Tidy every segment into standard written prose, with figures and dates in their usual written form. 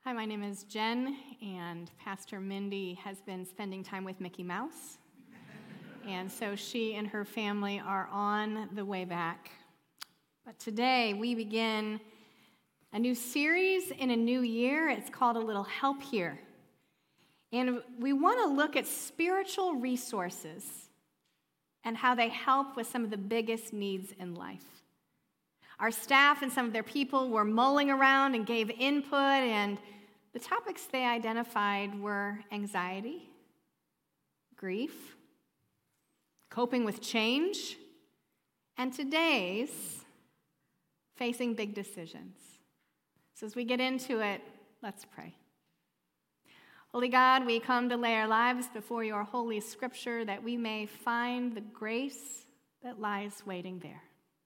Hi, my name is Jen, and Pastor Mindy has been spending time with Mickey Mouse. And so she and her family are on the way back. But today we begin a new series in a new year. It's called A Little Help Here. And we want to look at spiritual resources and how they help with some of the biggest needs in life. Our staff and some of their people were mulling around and gave input, and the topics they identified were anxiety, grief, coping with change, and today's facing big decisions. So as we get into it, let's pray. Holy God, we come to lay our lives before your holy scripture that we may find the grace that lies waiting there.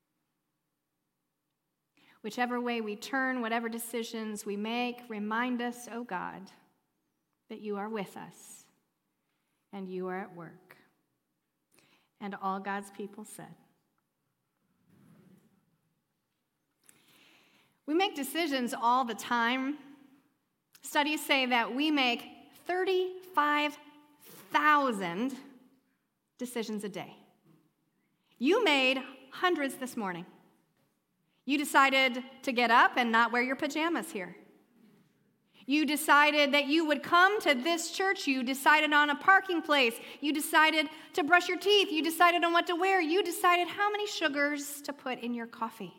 Whichever way we turn, whatever decisions we make, remind us, O God, that you are with us and you are at work. And all God's people said. We make decisions all the time. Studies say that we make 35,000 decisions a day. You made hundreds this morning. You decided to get up and not wear your pajamas here. You decided that you would come to this church. You decided on a parking place. You decided to brush your teeth. You decided on what to wear. You decided how many sugars to put in your coffee.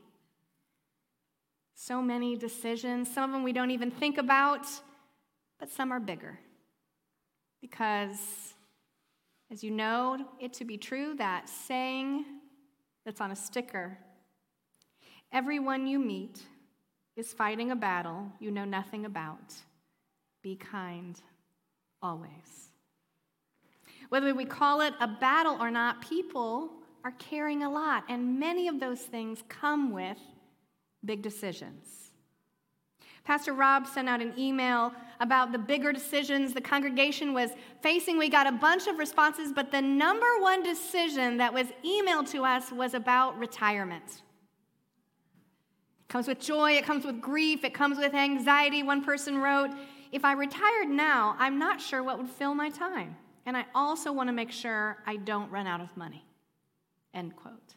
So many decisions. Some of them we don't even think about, but some are bigger. Because, as you know it to be true, that saying that's on a sticker, everyone you meet is fighting a battle you know nothing about. Be kind always. Whether we call it a battle or not, people are carrying a lot, and many of those things come with big decisions. Pastor Rob sent out an email about the bigger decisions the congregation was facing. We got a bunch of responses, but the number one decision that was emailed to us was about retirement. It comes with joy, it comes with grief, it comes with anxiety. One person wrote, "If I retired now, I'm not sure what would fill my time. And I also want to make sure I don't run out of money." End quote.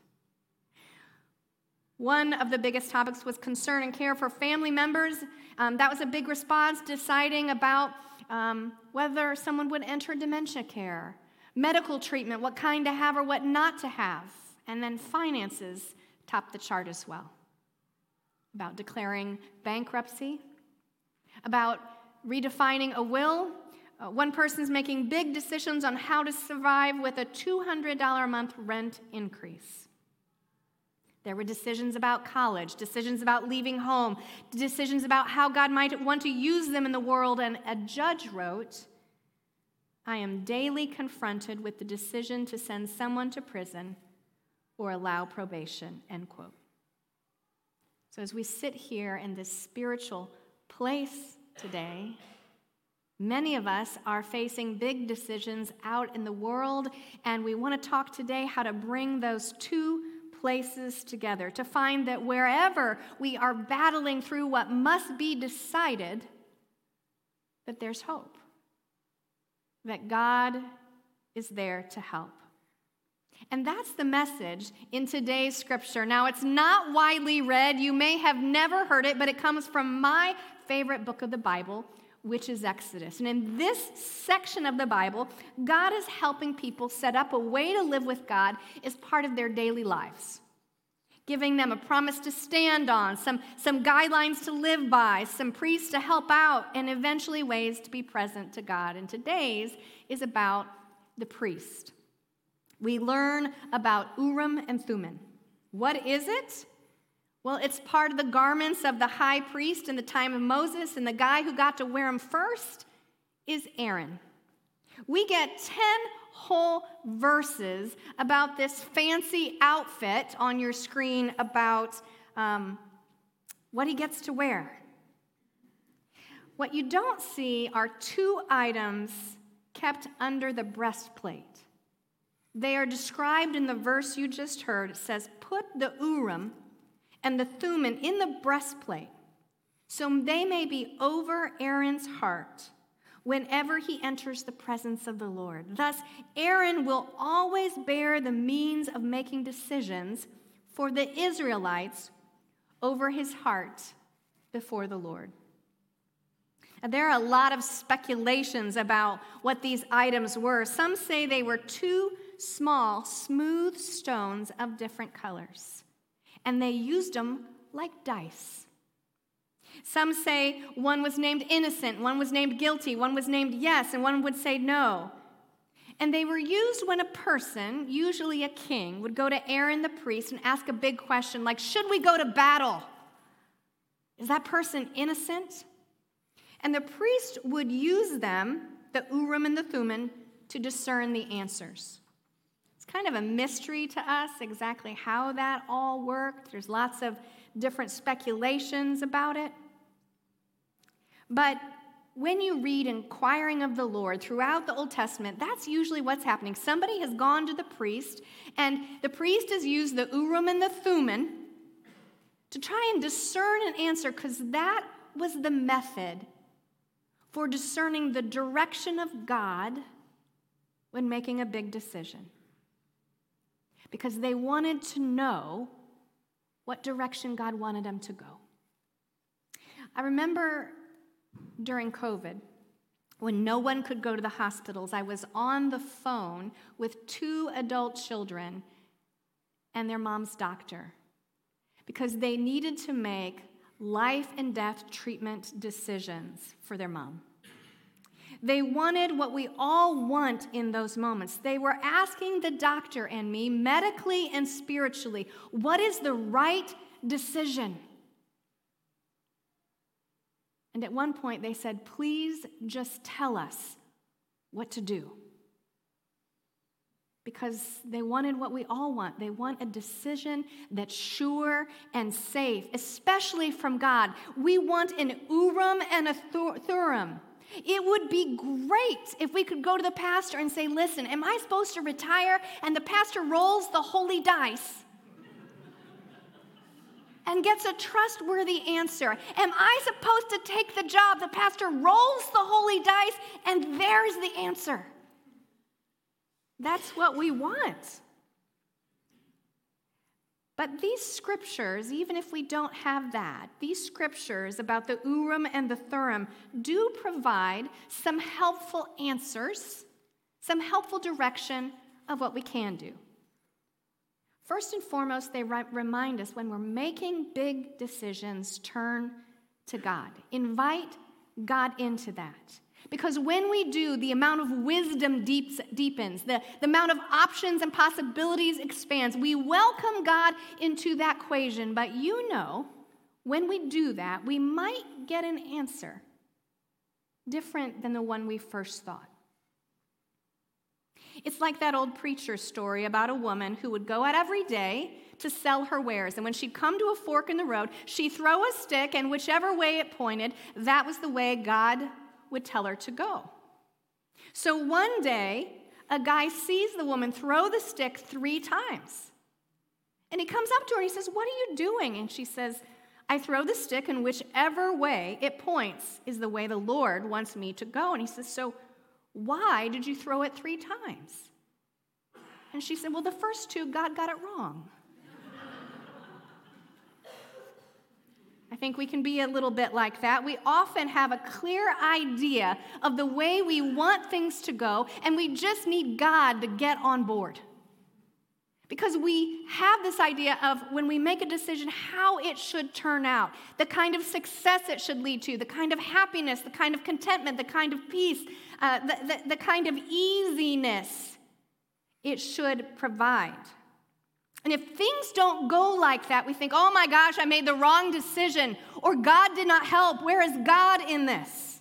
One of the biggest topics was concern and care for family members. That was a big response, deciding about whether someone would enter dementia care, medical treatment, what kind to have or what not to have, and then finances topped the chart as well. About declaring bankruptcy, about redefining a will. One person's making big decisions on how to survive with a $200 a month rent increase. There were decisions about college, decisions about leaving home, decisions about how God might want to use them in the world, and a judge wrote, "I am daily confronted with the decision to send someone to prison or allow probation," end quote. So as we sit here in this spiritual place today, many of us are facing big decisions out in the world, and we want to talk today how to bring those two places together, to find that wherever we are battling through what must be decided, that there's hope, that God is there to help. And that's the message in today's scripture. Now, it's not widely read. You may have never heard it, but it comes from my favorite book of the Bible, which is Exodus. And in this section of the Bible, God is helping people set up a way to live with God as part of their daily lives, giving them a promise to stand on, some guidelines to live by, some priests to help out, and eventually ways to be present to God. And today's is about the priest. We learn about Urim and Thummim. What is it? Well, it's part of the garments of the high priest in the time of Moses, and the guy who got to wear them first is Aaron. We get 10 whole verses about this fancy outfit on your screen about what he gets to wear. What you don't see are two items kept under the breastplate. They are described in the verse you just heard. It says, "Put the Urim and the Thummim in the breastplate, so they may be over Aaron's heart whenever he enters the presence of the Lord. Thus, Aaron will always bear the means of making decisions for the Israelites over his heart before the Lord. Now, there are a lot of speculations about what these items were. Some say they were 2 small, smooth stones of different colors, and they used them like dice. Some say one was named innocent, one was named guilty, one was named yes, and one would say no. And they were used when a person, usually a king, would go to Aaron the priest and ask a big question like, should we go to battle? Is that person innocent? And the priest would use them, the Urim and the Thummim, to discern the answers. It's kind of a mystery to us exactly how that all worked. There's lots of different speculations about it. But when you read inquiring of the Lord throughout the Old Testament, that's usually what's happening. Somebody has gone to the priest, and the priest has used the Urim and the Thummim to try and discern an answer, because that was the method for discerning the direction of God when making a big decision. Because they wanted to know what direction God wanted them to go. I remember during COVID, when no one could go to the hospitals, I was on the phone with 2 adult children and their mom's doctor because they needed to make life and death treatment decisions for their mom. They wanted what we all want in those moments. They were asking the doctor and me, medically and spiritually, what is the right decision? And at one point they said, please just tell us what to do. Because they wanted what we all want. They want a decision that's sure and safe, especially from God. We want an Urim and a Thummim. It would be great if we could go to the pastor and say, listen, am I supposed to retire? And the pastor rolls the holy dice and gets a trustworthy answer. Am I supposed to take the job? The pastor rolls the holy dice, and there's the answer. That's what we want. But these scriptures, even if we don't have that, these scriptures about the Urim and the Thummim do provide some helpful answers, some helpful direction of what we can do. First and foremost, they remind us when we're making big decisions, turn to God. Invite God into that. Because when we do, the amount of wisdom deepens, the amount of options and possibilities expands. We welcome God into that equation, but when we do that, we might get an answer different than the one we first thought. It's like that old preacher story about a woman who would go out every day to sell her wares. And when she'd come to a fork in the road, she'd throw a stick, and whichever way it pointed, that was the way God would tell her to go. So one day, a guy sees the woman throw the stick 3 times. And he comes up to her and he says, "What are you doing?" And she says, "I throw the stick, and whichever way it points is the way the Lord wants me to go." And he says, "So why did you throw it 3 times? And she said, "Well, the first 2, God got it wrong." I think we can be a little bit like that. We often have a clear idea of the way we want things to go, and we just need God to get on board. Because we have this idea of when we make a decision, how it should turn out, the kind of success it should lead to, the kind of happiness, the kind of contentment, the kind of peace, the kind of easiness it should provide. And if things don't go like that, we think, oh my gosh, I made the wrong decision, or God did not help. Where is God in this?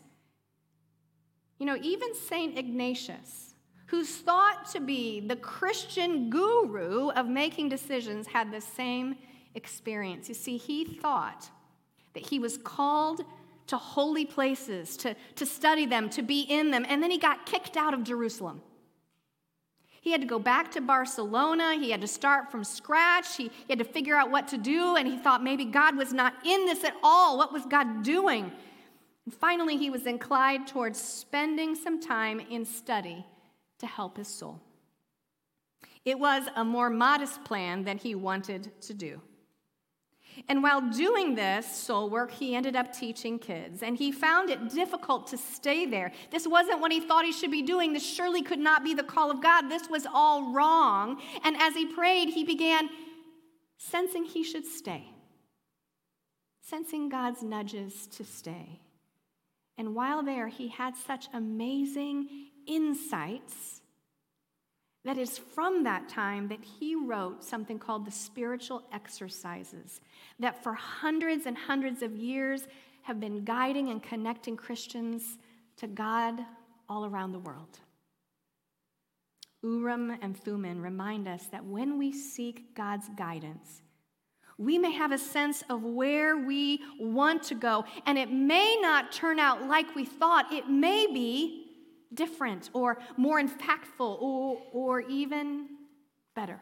Even St. Ignatius, who's thought to be the Christian guru of making decisions, had the same experience. You see, he thought that he was called to holy places, to study them, to be in them, and then he got kicked out of Jerusalem. He had to go back to Barcelona. He had to start from scratch. He had to figure out what to do, and he thought maybe God was not in this at all. What was God doing? And finally, he was inclined towards spending some time in study to help his soul. It was a more modest plan than he wanted to do. And while doing this soul work, he ended up teaching kids, and he found it difficult to stay there. This wasn't what he thought he should be doing. This surely could not be the call of God. This was all wrong. And as he prayed, he began sensing he should stay, sensing God's nudges to stay. And while there, he had such amazing insights that is from that time that he wrote something called the Spiritual Exercises that for hundreds and hundreds of years have been guiding and connecting Christians to God all around the world. Urim and Thummim remind us that when we seek God's guidance, we may have a sense of where we want to go, and it may not turn out like we thought. It may be different or more impactful or even better.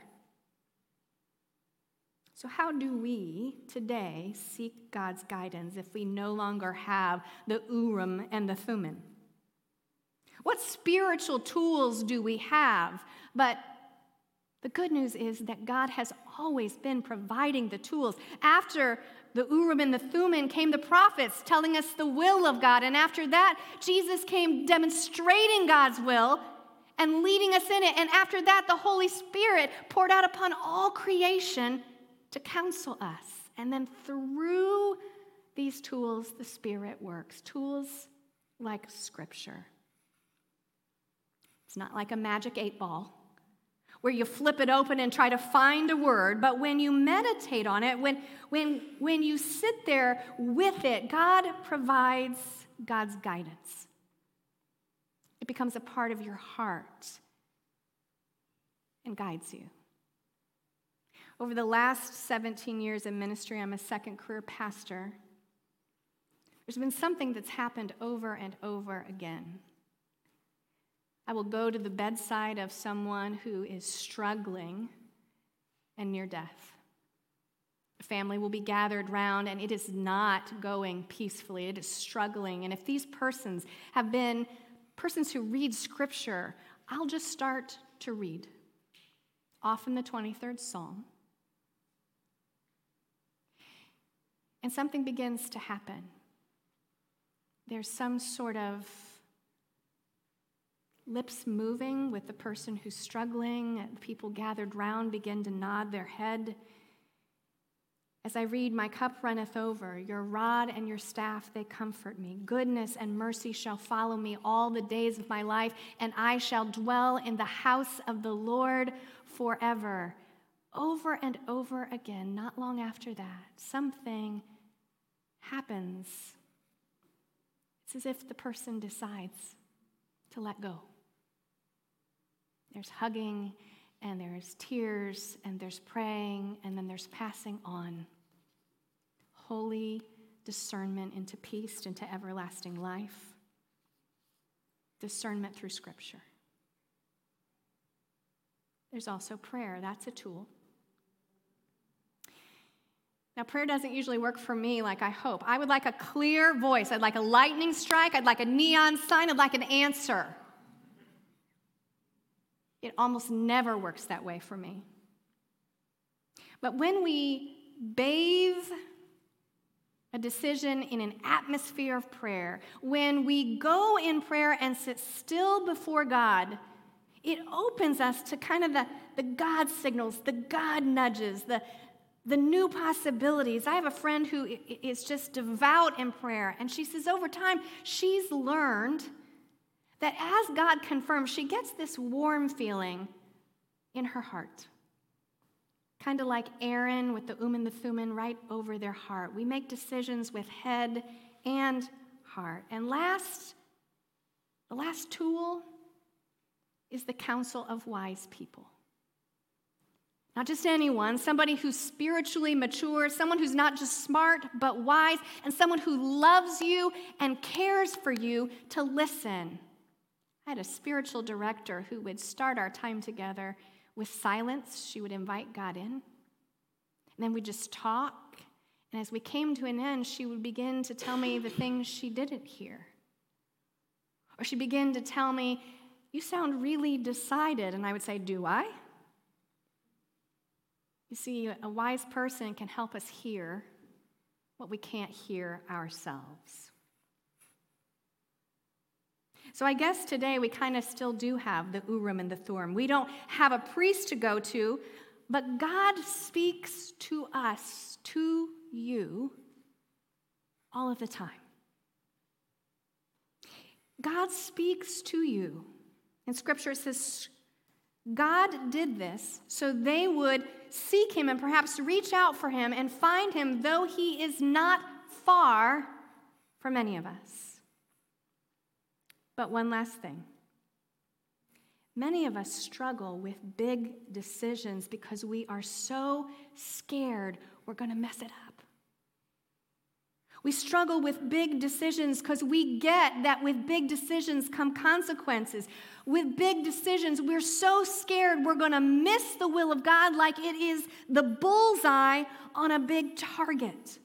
So how do we today seek God's guidance if we no longer have the Urim and the Thummim? What spiritual tools do we have? But the good news is that God has always been providing the tools. After the Urim and the Thummim came the prophets telling us the will of God. And after that, Jesus came demonstrating God's will and leading us in it. And after that, the Holy Spirit poured out upon all creation to counsel us. And then through these tools, the Spirit works. Tools like Scripture. It's not like a magic 8-ball where you flip it open and try to find a word, but when you meditate on it, when you sit there with it, God provides God's guidance. It becomes a part of your heart and guides you. Over the last 17 years in ministry, I'm a second career pastor. There's been something that's happened over and over again. I will go to the bedside of someone who is struggling and near death. A family will be gathered round, and it is not going peacefully. It is struggling. And if these persons have been persons who read Scripture, I'll just start to read. Often the 23rd Psalm. And something begins to happen. There's some sort of lips moving with the person who's struggling. People gathered round begin to nod their head. As I read, my cup runneth over. Your rod and your staff, they comfort me. Goodness and mercy shall follow me all the days of my life, and I shall dwell in the house of the Lord forever. Over and over again, not long after that, something happens. It's as if the person decides to let go. There's hugging, and there's tears, and there's praying, and then there's passing on. Holy discernment into peace, into everlasting life. Discernment through Scripture. There's also prayer. That's a tool. Now, prayer doesn't usually work for me like I hope. I would like a clear voice. I'd like a lightning strike. I'd like a neon sign. I'd like an answer. It almost never works that way for me. But when we bathe a decision in an atmosphere of prayer, when we go in prayer and sit still before God, it opens us to kind of the God signals, the God nudges, the new possibilities. I have a friend who is just devout in prayer, and she says over time she's learned that as God confirms, she gets this warm feeling in her heart. Kind of like Aaron with the and the Thummim right over their heart. We make decisions with head and heart. And the last tool is the counsel of wise people. Not just anyone, somebody who's spiritually mature, someone who's not just smart but wise, and someone who loves you and cares for you to listen. I had a spiritual director who would start our time together with silence. She would invite God in. And then we'd just talk. And as we came to an end, she would begin to tell me the things she didn't hear. Or she'd begin to tell me, "You sound really decided." And I would say, "Do I?" You see, a wise person can help us hear what we can't hear ourselves. So I guess today we kind of still do have the Urim and the Thummim. We don't have a priest to go to, but God speaks to us, to you, all of the time. God speaks to you. In Scripture it says, God did this so they would seek him and perhaps reach out for him and find him, though he is not far from any of us. But one last thing. Many of us struggle with big decisions because we are so scared we're going to mess it up. We struggle with big decisions because we get that with big decisions come consequences. With big decisions, we're so scared we're going to miss the will of God like it is the bullseye on a big target.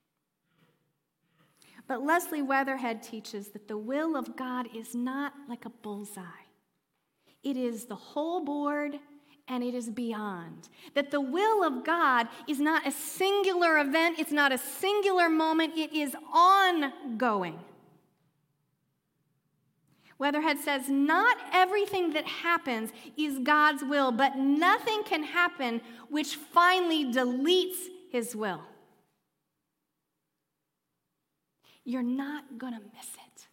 But Leslie Weatherhead teaches that the will of God is not like a bullseye. It is the whole board, and it is beyond. That the will of God is not a singular event, it's not a singular moment, it is ongoing. Weatherhead says, not everything that happens is God's will, but nothing can happen which finally deletes his will. You're not going to miss it.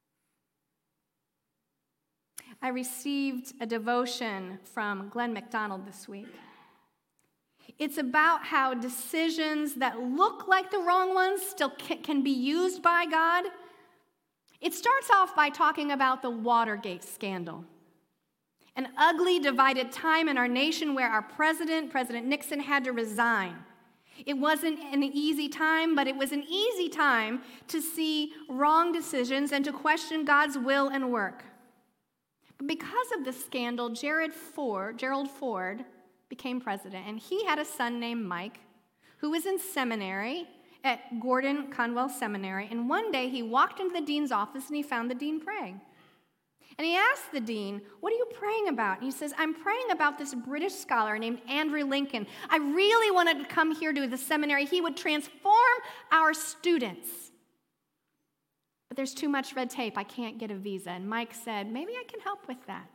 I received a devotion from Glenn McDonald this week. It's about how decisions that look like the wrong ones still can be used by God. It starts off by talking about the Watergate scandal, an ugly, divided time in our nation where our President Nixon, had to resign. It wasn't an easy time, but it was an easy time to see wrong decisions and to question God's will and work. But because of the scandal, Gerald Ford became president, and he had a son named Mike who was in seminary at Gordon Conwell Seminary, and one day he walked into the dean's office and he found the dean praying. And he asked the dean, "What are you praying about?" And he says, "I'm praying about this British scholar named Andrew Lincoln. I really wanted to come here to the seminary. He would transform our students. But there's too much red tape. I can't get a visa." And Mike said, "Maybe I can help with that.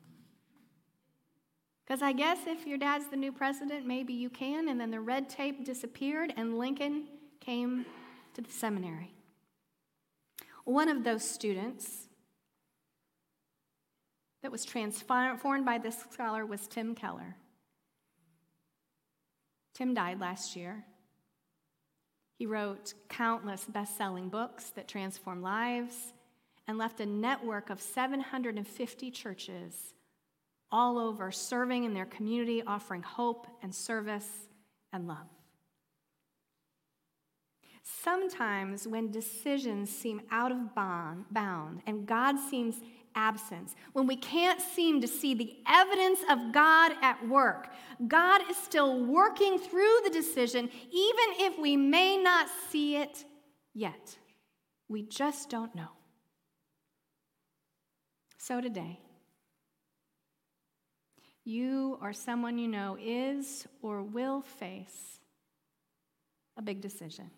Because I guess if your dad's the new president, maybe you can." And then the red tape disappeared and Lincoln came to the seminary. One of those students that was transformed by this scholar was Tim Keller. Tim died last year. He wrote countless best-selling books that transformed lives and left a network of 750 churches all over, serving in their community, offering hope and service and love. Sometimes when decisions seem out of bound and God seems absent, when we can't seem to see the evidence of God at work, God is still working through the decision, even if we may not see it yet. We just don't know. So today, you or someone you know is or will face a big decision.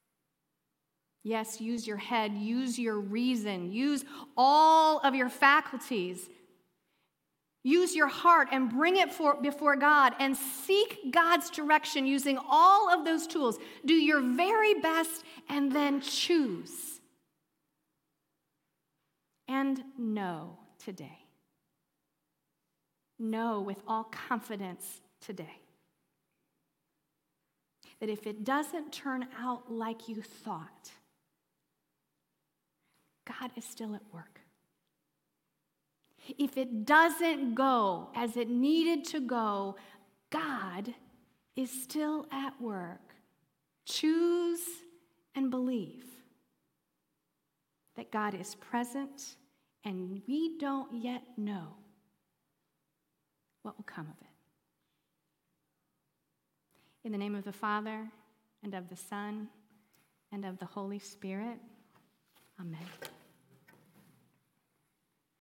Yes, use your head, use your reason, use all of your faculties. Use your heart and bring it before God and seek God's direction using all of those tools. Do your very best and then choose. And know today. Know with all confidence today that if it doesn't turn out like you thought, God is still at work. If it doesn't go as it needed to go, God is still at work. Choose and believe that God is present and we don't yet know what will come of it. In the name of the Father, and of the Son, and of the Holy Spirit, amen.